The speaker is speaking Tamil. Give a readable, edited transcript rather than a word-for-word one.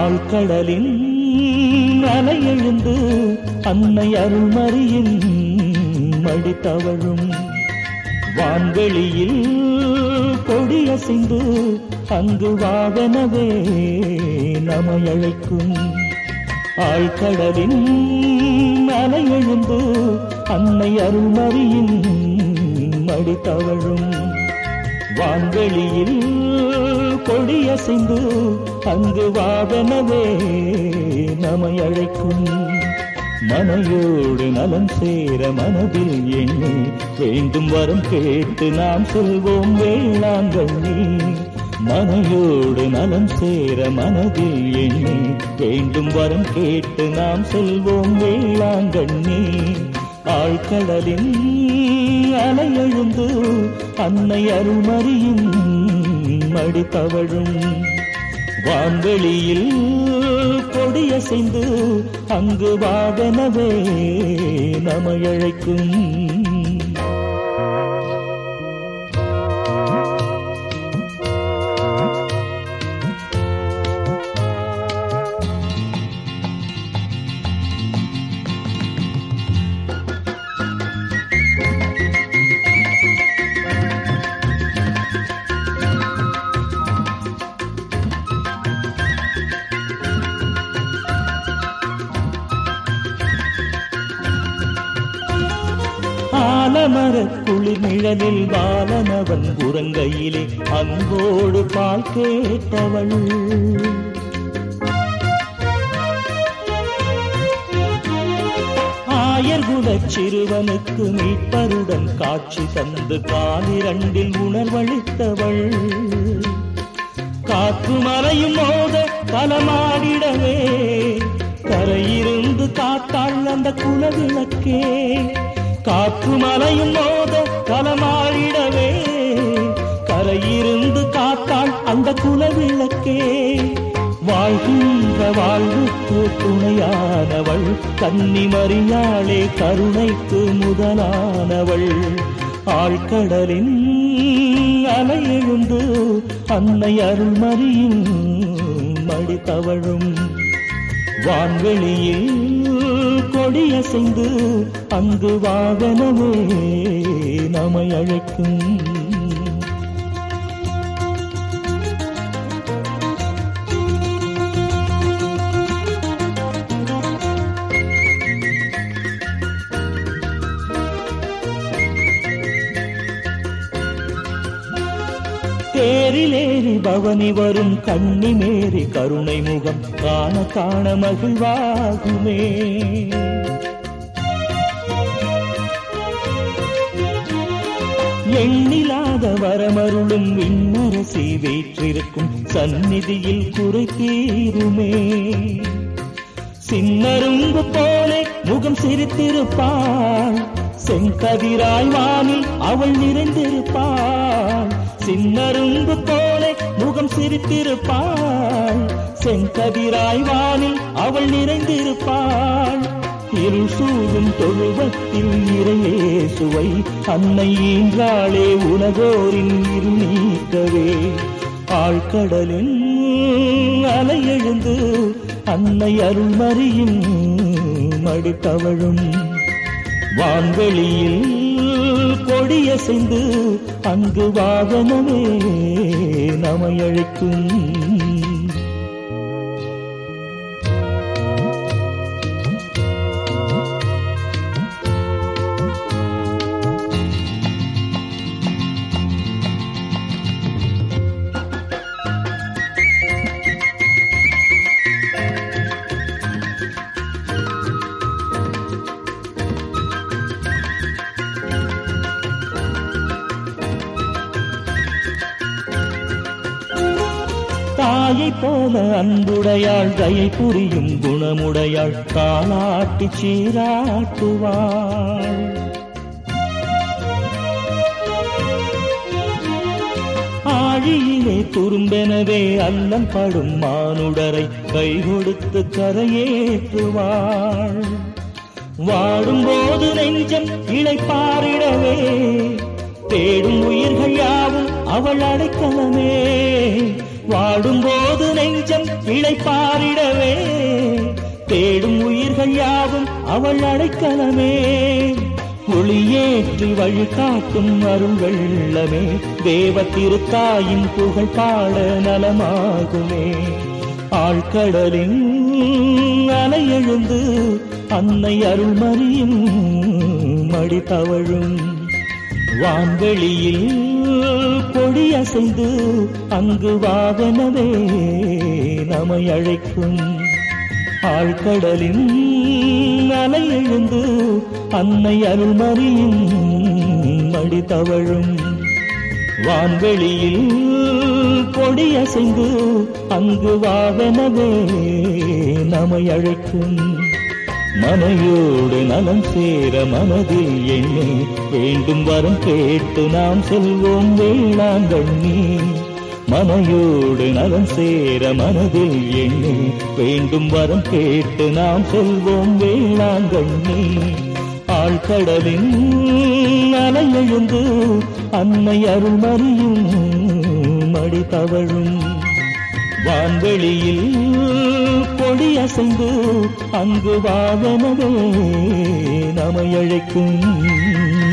ஆழ்கடலின் அலையெழுந்து அன்னை அருள்மறியின் மடி தவழும் வான்வெளியில் கொடியசைந்து அங்கு வாவெனவே நமையழைக்கும் ஆழ்கடலின் அலையெழுந்து அன்னை அருள்மறியின் மடி தவழும் வான்வெளியில் கொடியசைந்து அங்கு வாவெனவே நமையழைக்கும் மனையோடு நலம் சேர மனதில் எண்ணி வேண்டும் வரம் கேட்டு நாம் செல்வோம் வேளாங்கண்ணி மனையோடு நலம் சேர மனதில் எண்ணி வேண்டும் வரம் கேட்டு நாம் செல்வோம் வேளாங்கண்ணி ஆழ்கடலின் அலையெழுந்து அன்னை அருள்மறியின் மடி தவழும் வான்வெளியில் கொடியசைந்து அங்கு வாவெனவே நமையழைக்கும் ஆலமரக் குளிர் நிழலில் பாலனவன் உறங்கையிலே அன்போடு பால் கேட்டவள் ஆயர்குலச் சிறுவனுக்கு மீட்பருடன் காட்சி தந்து காலிரண்டில் உணர்வளித்தவள் காற்று மறையும் மோத களமாடிடவே கரையிருந்து காத்தாள் அந்த குலவிளக்கே காற்று மலையும் மோத களமாடிடவே கரையிருந்து காத்தாள் அந்த குலவிளக்கே வாழ்கின்ற வாழ்வுக்கு துணையானவள் கன்னிமரியாளே கருணைக்கு முதலானவள் ஆழ்கடலின் அலையெழுந்து அன்னை அருள்மறியின் மடி தவழும் வான்வெளியில் கொடியசைந்து அங்கு வாவெனவே நமையழைக்கும் தேரிலேறி பவனி வரும் கண்ணி மேரி கருணை முகம் காண காண மகிழ்வாகுமே எண்ணிலாத வரமருளும் விண்ணரசி வீற்றிருக்கும் சந்நிதியில் குறை தீருமே சின்னரும்பு போலே முகம் சிரித்திருப்பாள் செங்கதிராய் வானில் அவள் நிறைந்திருப்பாள் சின்னரும்பு போலே முகம் சிரித்திருப்பாள் செங்கதிராய் வானில் அவள் நிறைந்திருப்பாள் இருள் சூழும் தொழுவத்தில் இறையே சுவை அன்னை ஈன்றாளே உலகோரின் இருள் நீக்கவே ஆழ்கடலின் அலையெழுந்து அன்னை அருள்மறியின் மடி தவழும் வான்வெளியில் கொடியசைந்து அங்கு வாகனமே நமையழைக்கும் தாயை போல அன்புடையாள் தயை புரியும் குணமுடையாள் காலாட்டி சீராட்டுவாள் ஆழியிலே துரும்பெனவே அல்லம் படும் மானுடரை கை கொடுத்து கரையேற்றுவாள் வாடும்போது நெஞ்சம் இளைப்பாரிடவே தேடும் உயிர்கள் யாவும் அவள் அடைக்கலமே வாடும்போது நெஞ்சம் இளைப்பாரிடவே தேடும் உயிர்கள் யாவும் அவள் அடைக்கலமே. ஒளியேற்றி வழிகாட்டும் அருள் வெள்ளமே, தேவ திருத்தாயின் புகழ் பாட நலமாகுமே. ஆழ்கடலின் அலை எழுந்து அன்னை அருள்மறியும் மடி தவழும். வான்வெளியில் கொடியசைந்து அங்கு வாகனவே நம்மை அழைக்கும். ஆழ்கடலின் அலை எழுந்து அன்னை அருள்மறியும் மடி தவழும். வான்வெளியில் கொடியசைந்து அங்கு வாகனவே நம்மை அழைக்கும். மனையோடு நலம் சேர மனதில் எண்ணி வேண்டும் வரம் கேட்டு நாம் செல்வோம் வேளாங்கண்ணி. மனையோடு நலம் சேர மனதில் எண்ணி வேண்டும் வரம் கேட்டு நாம் செல்வோம் வேளாங்கண்ணி. ஆழ்கடலின் அலை எழுந்து அன்னை அருள்மறியும் மடி தவழும். வான்வெளியில் கொடியசைந்து அங்கு வாகனவே நம்மை அழைக்கும்.